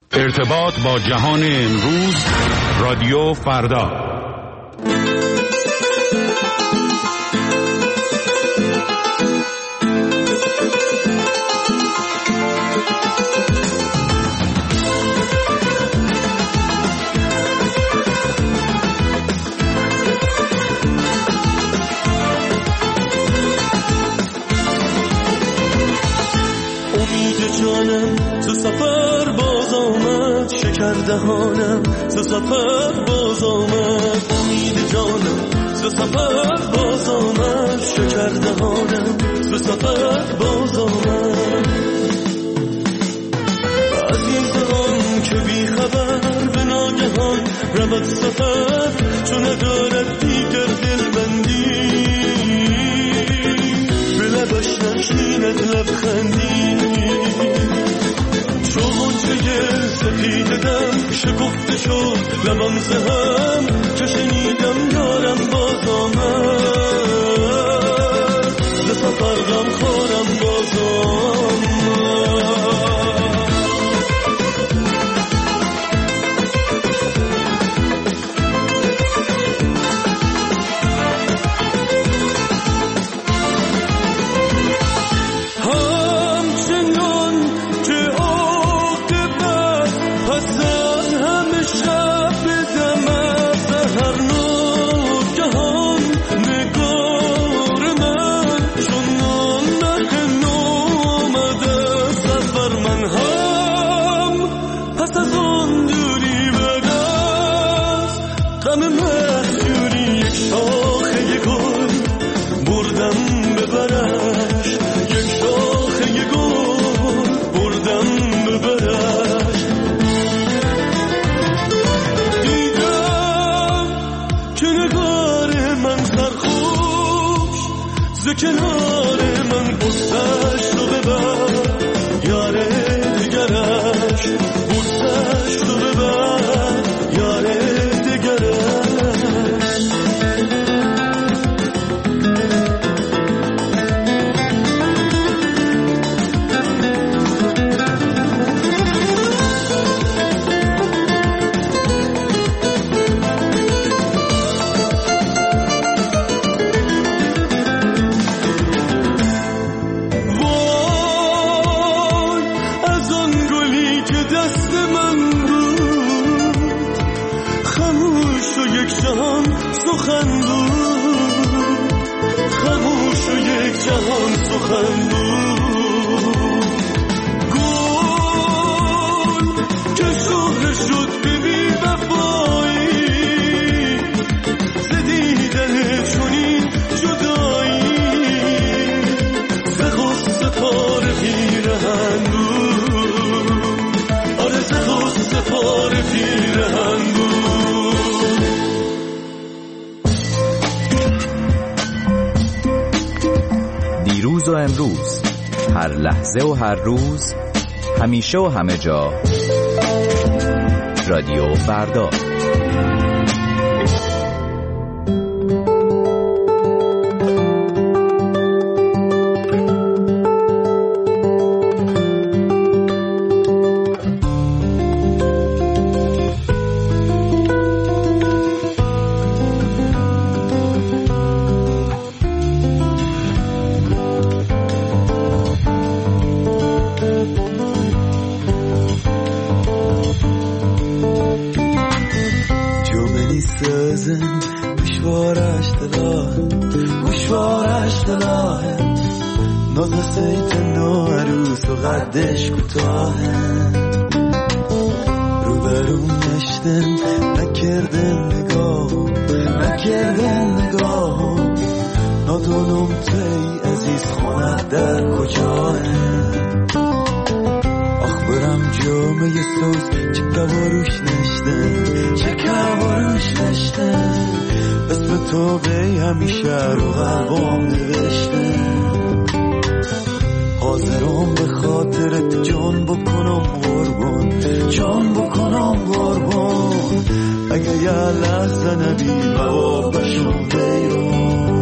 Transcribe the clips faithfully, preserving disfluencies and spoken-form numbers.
ارتباط با جهان امروز، رادیو فردا. جانم تو سفر باز آمد، شکر دهانم تو سفر باز آمد. امید جانم تو سفر باز آمد، شکر دهانم تو سفر باز آمد. عزیزان که بی خبر به ناگهان رود سفر، چون ندارد دیگر دلبندی، به لبش نشیند لبخندی. سپید دم شکفته شد لبم زهم، چه شنیدم یارم باز آمد، ز سفر غم خورم باز آمد. کنار من بوسش رو ببر، یاره دگرش بوسش رو ببر، یاره دگرش. خاموش و یک جهان سخن بود، گل که شهره شد به بی وفایی، ز دیدن چنین جدایی، ز غصه پاره پیرهن بود، آره ز غصه پاره پیرهن بود. دیروز و امروز، هر لحظه و هر روز، همیشه و همه جا، رادیو فردا. قدش کوتاهه، رو برون نشتن نکردن نگاه، نکردن نگاه، ندونم تی عزیز خونه در کجاه. آخ برم جامعه سوز چه کواروش نشتن، چه کواروش نشتن، اسم تو بی همیشه رو قلبم نوشتن. حاضرم به خاطرت جان بکنم قربان، جان بکنم قربان، اگه یه لحظه نبی بابا بشم بیرون.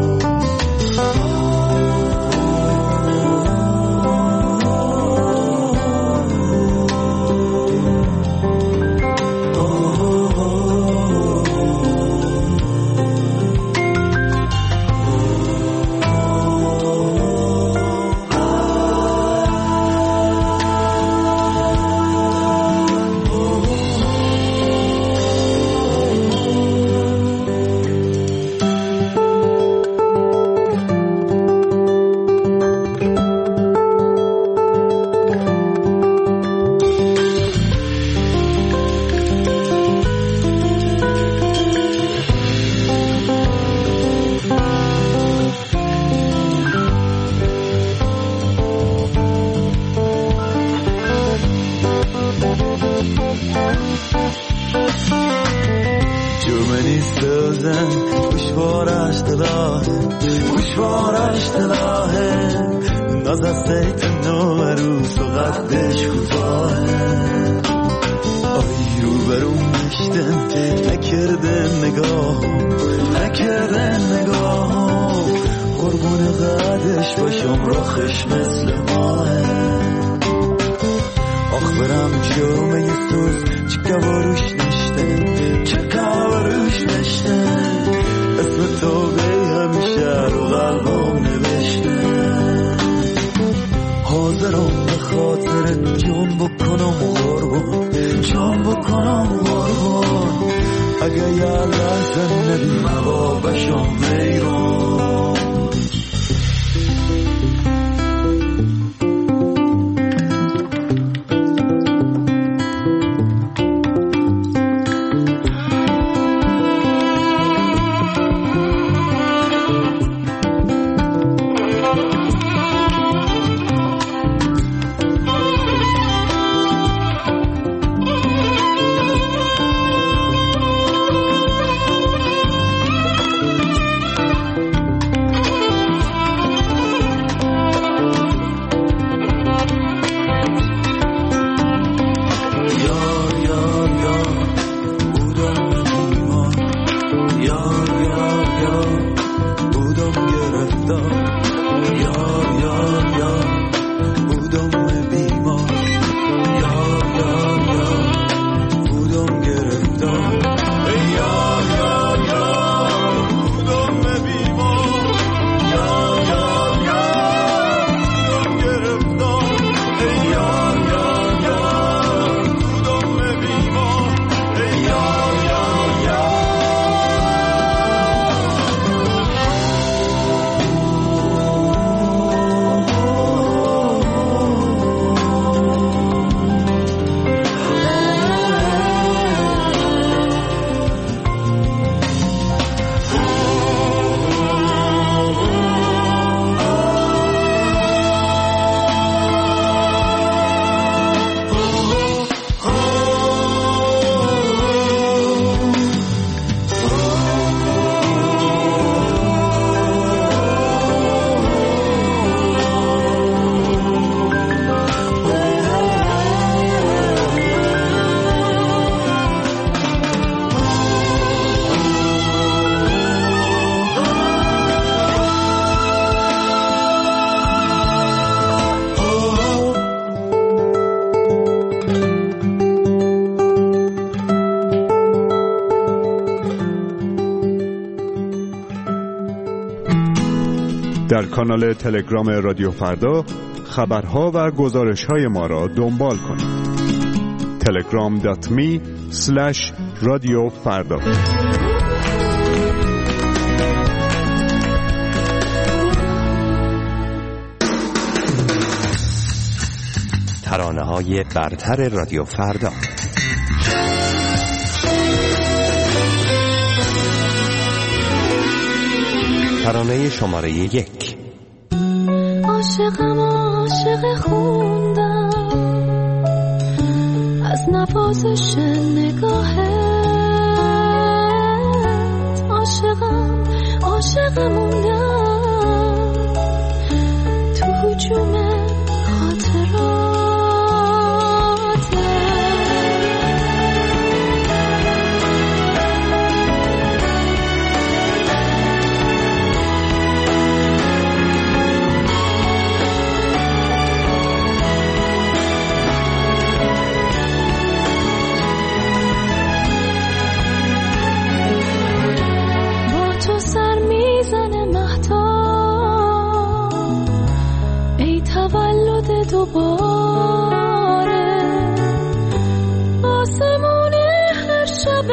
نشدن گوشوارش دلاهه گوشوارش دلاهه ناز از سیت نو عروس و قدش کوتاهه آی رو برون نشدن نکرده نگاه نکرده نگاه قربون قدش باشم راخش مثل ماهه آخ برم جامعه سوز چه گواروش نشته چه گواروش نشته اسم تو بی همیشه رو قلبم نوشته حاضرم به خاطر جان بکنم قربان جان بکنم قربان اگه یه لحظه نبی مبابشم بیرون در کانال تلگرام رادیو فردا خبرها و گزارش‌های ما را دنبال کنید. تلگرام دات می اسلش رادیو فردا. ترانه‌های برتر رادیو فردا. ترانه شماره یک. عاشقم عاشق خوندم از نوازش نگاهت، عاشقم عاشق موندم تو هجوم خاطرات. دوباره آسمون هر شب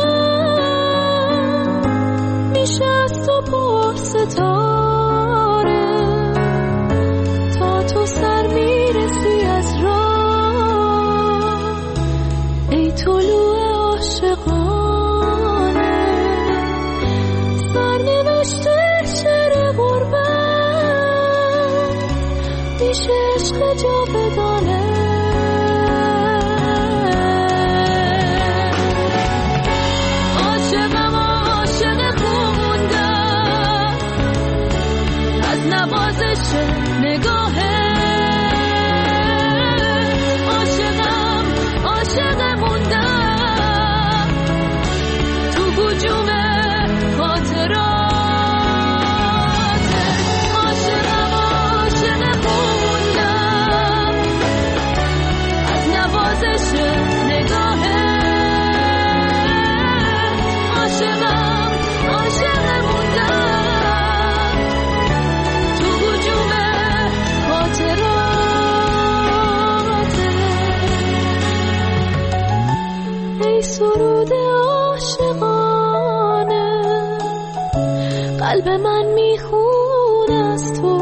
من میشه از تو پر ستاره، تا تو سر میرسی از راه ای طلوع عاشقانه. سرنوشته شعر غربت میشه عشق جاودانه. عاشقم عاشق سرود عاشقانه قلب من میخون از تو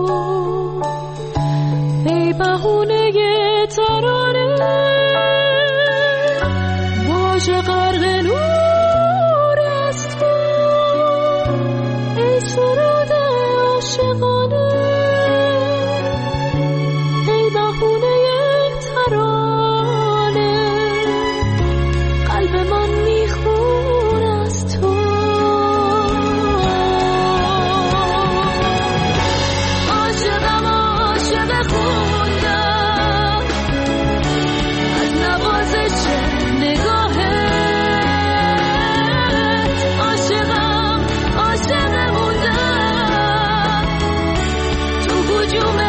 ای بهونه ترانه واژه غرق نور از تو ای سرود عاشقانه ای بهونه ترانه قلب من میخون از تو عاشقم عاشق خوندم از نوازش نگاهت عاشقم عاشق موندم تو هجوم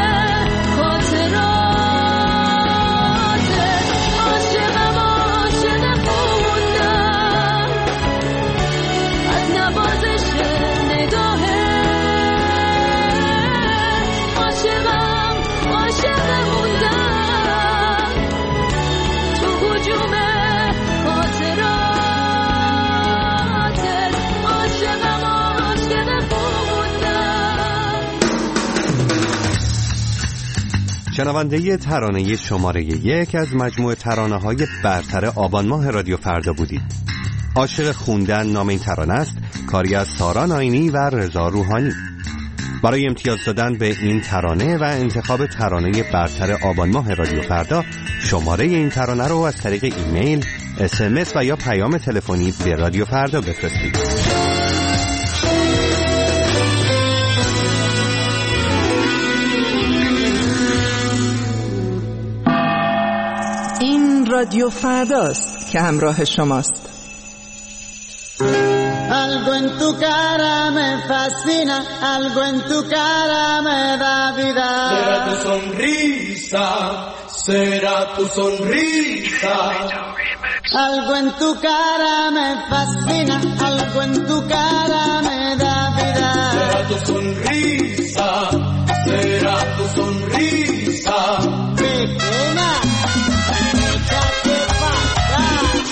خاطراتت عاشقم عاشق خوندم از نوازش نگاهت عاشقم عاشق موندم تو هجوم خاطراتت عاشقم عاشق موندم. شنونده ترانه شماره یک از مجموعه ترانه‌های برتر آبان ماه رادیو فردا بودید. عاشق خوندن نام این ترانه است، کاری از سارا ناینی و رضا روحانی. برای امتیاز دادن به این ترانه و انتخاب ترانه برتر آبان ماه رادیو فردا شماره این ترانه رو از طریق ایمیل، اس ام اس و یا پیام تلفنی به رادیو فردا بفرستید. این رادیو فرداست که همراه شماست. Algo en tu cara me fascina, algo en tu cara me da vida. Será tu sonrisa, será tu sonrisa. Algo en tu cara me fascina, algo en tu cara me da vida. Será tu sonrisa, será tu sonrisa. Pequeña, échate pa' acá.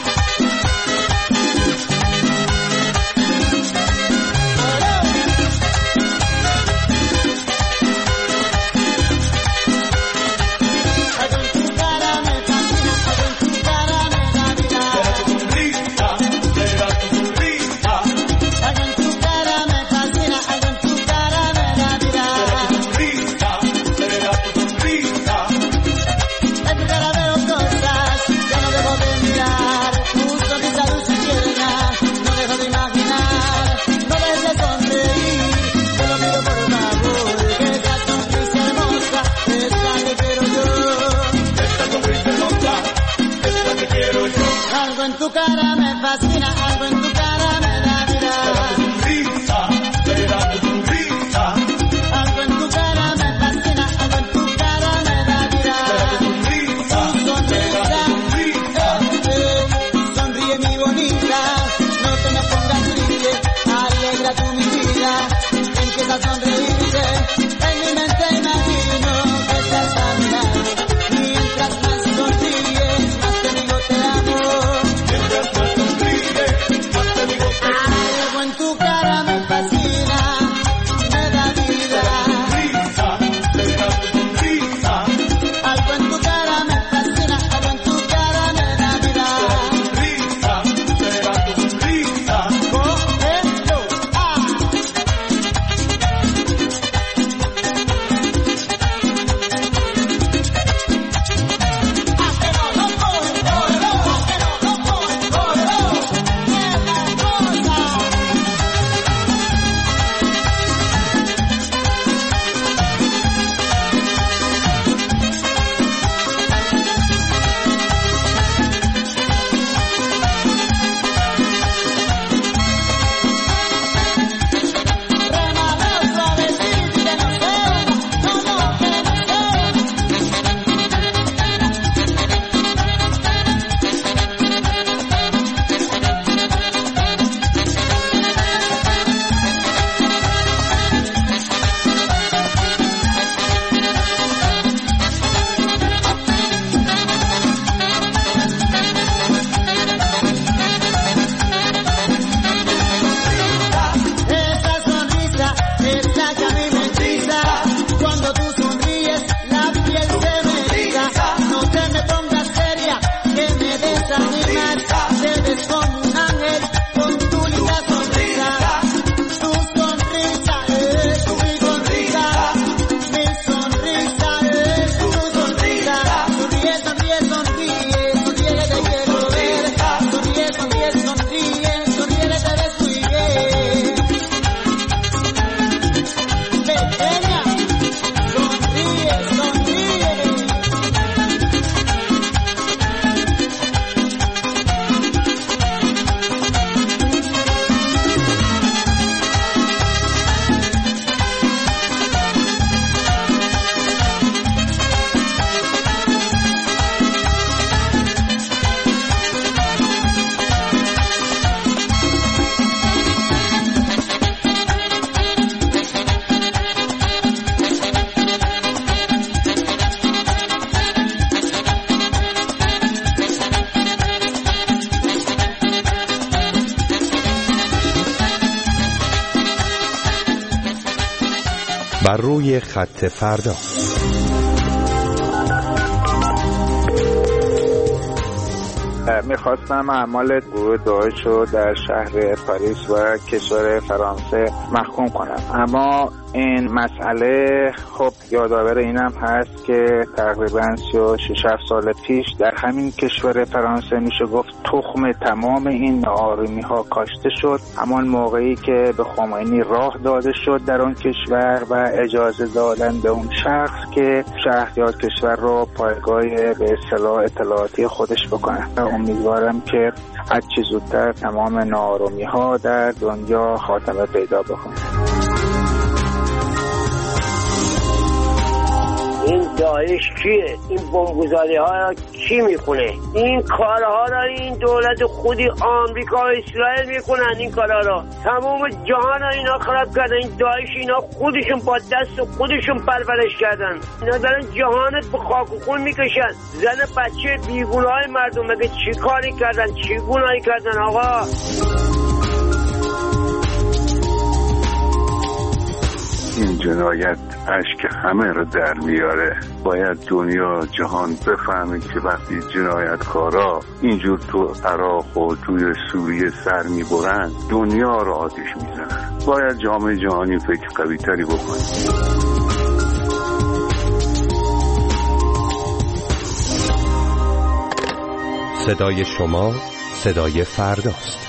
Algo en tu cara me fascina, algo en tu cara me da vida. Sonrisa, será tu sonrisa. Algo en tu cara me fascina, algo en tu cara me da vida. Sonrisa, será tu sonrisa. En tu cara veo cosas que no debo de mirar. Tu sonrisa dulce y tierna, no dejo de imaginar. No dejes de sonreír, te lo pido por favor. Que esta sonrisa hermosa es la que quiero yo. Esta sonrisa hermosa es la que quiero yo. Algo en tu cara me fascina, algo en tu cara me da vida. Sonrisa, será tu sonrisa. Algo en tu cara me fascina, algo en tu cara me da vida. Sonrisa, será tu sonrisa. Sonríe mi bonita, no te me pongas triste, alegra tu mi vida, empieza a sonreírte, en mi mente imagino que estás a mi lado, mientras más sonríes, más te digo te amo. Mientras más sonríes, بر روی خط فردا. میخواستم اعمال گروه داعش رو در شهر پاریس و کشور فرانسه محکوم کنم، اما این مسئله خب یادآور اینم هست که تقریبا سی و شش سال پیش در همین کشور فرانسه میشه گفت تخم تمام این ناآرامی ها کاشته شد. همان موقعی که به خمینی راه داده شد در اون کشور و اجازه دادن به اون شخص که شهریار کشور رو پایگاه به اصطلاح اطلاعاتی خودش بکنه. امیدوارم که هر چه زودتر تمام ناآرامی ها در دنیا خاتمه پیدا بکنه. این داعش کیه؟ این بمبگذاری ها کی میکنه؟ این کارها را این دولت خودی آمریکا و اسرائیل میکنن. این کارها را تمام جهان ها اینا خراب کردن. این داعش اینا خودشون با دست خودشون پرورش کردن. اینا دارن جهانت به خاک و خون میکشن. زن بچه بیگناه های مردم مگه چی کاری کردن؟ چی گناهی کردن آقا؟ این جنایت اشک همه رو در میاره. باید دنیا جهان بفهمه که وقتی جنایتکارا اینجور تو عراق و توی سوریه سر میبرن دنیا رو آتش میزنن. باید جامعه جهانی فکر قوی تری بکنه. صدای شما صدای فرداست.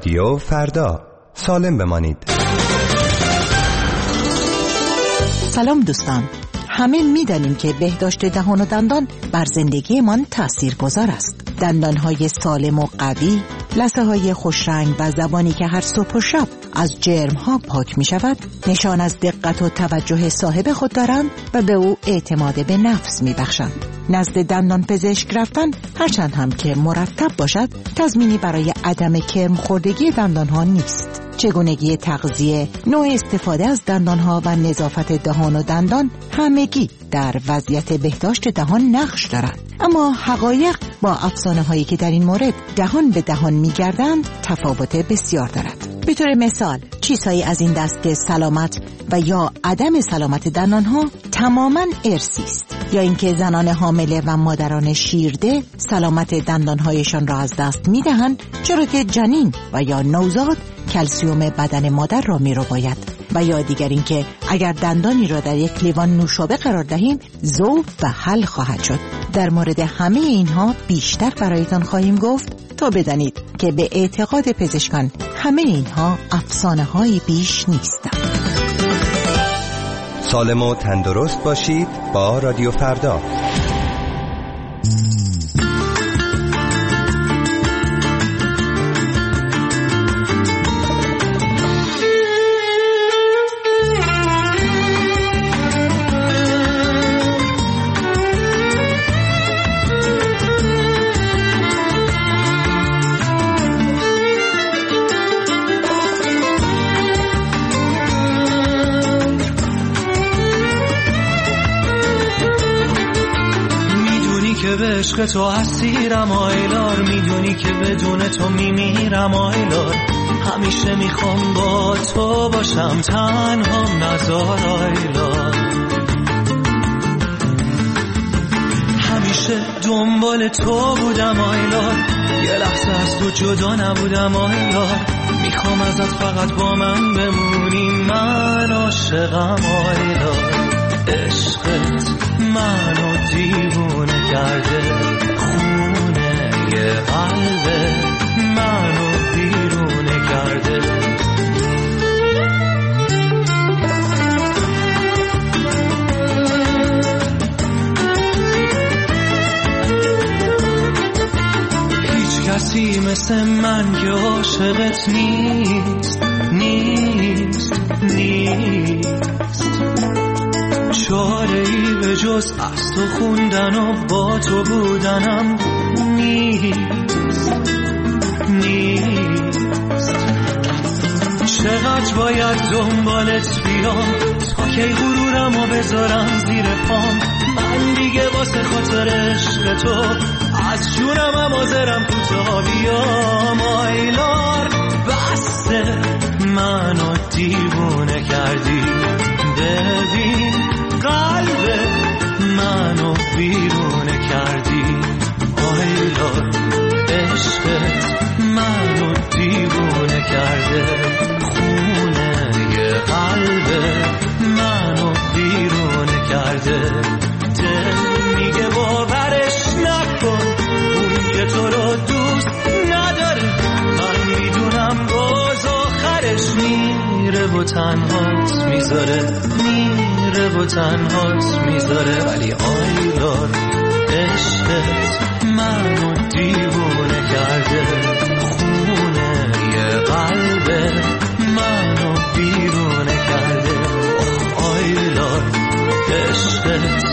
رادیو فردا، سالم بمانید. سلام دوستان، همه می‌دانیم که بهداشت دهان و دندان بر زندگیمان تاثیرگذار است. دندانهای سالم و قوی، لثه‌های خوشرنگ و زبانی که هر صبح و شب از جرم‌ها پاک می‌شود، نشان از دقت و توجه صاحب خود دارند و به او اعتماد به نفس می‌بخشند. نزد دندان پزشک رفتن هرچند هم که مرتب باشد، تضمینی برای عدم کرم خوردگی دندانها نیست. چگونگی تغذیه، نوع استفاده از دندانها و نظافت دهان و دندان همگی در وضعیت بهداشت دهان نقش دارند. اما حقایق با افسانه هایی که در این مورد دهان به دهان می‌گردند تفاوت بسیار دارد. به طور مثال، چیزهایی از این دست که سلامت و یا عدم سلامت دندانها تماماً ارثی است، یا اینکه زنان حامله و مادران شیرده سلامت دندانهایشان را از دست می‌دهند، چرا که جنین و یا نوزاد کلسیوم بدن مادر را می‌رباید، و یا دیگر اینکه اگر دندانی را در یک لیوان نوشابه قرار دهیم ذوب و حل خواهد شد. در مورد همه اینها بیشتر برایتان خواهیم گفت تا بدانید که به اعتقاد پزشکان همه اینها افسانه‌های بیش نیستند. سالم و تندرست باشید با رادیو فردا. عشق تو اسیرم آیلار، میدونی که بدون تو میمیرم آیلار. همیشه میخوام با تو باشم، تنها نذار آیلار. همیشه دنبال تو بودم آیلار، یه لحظه از تو جدا نبودم آیلار. میخوام ازت فقط با من بمونی، من عاشقم آیلار. عشقت منو دیوونه کرده، خونه یه قلبه منو بیرونه کرده. هیچ کسی مثل من که عاشقت نیست، نیست، نیست. چاره‌ای به جز از تو خوندن و با تو بودنم نیست، نیست. چقدر باید دنبالت بیام تا کی غرورم و بذارم زیر پام. من دیگه واسه خاطر عشق تو از جونم هم آزرم کوتاه بیام آیلار. بسته منو دیوونه کردی، ببین قلب منو بیرونه کردی آیلار. عشقت منو دیوونه کرده، خونه یه قلب منو بیرونه کرده. دل میگه باورش نکن، اون که تو رو دوست نداره. من میدونم باز آخرش میره و تنهات میذاره، میره و تنهات میذاره. ولی آیلار عشقت منو دیوونه کرده، خونه یه قلب منو بیرونه کرده. آیلار عشقت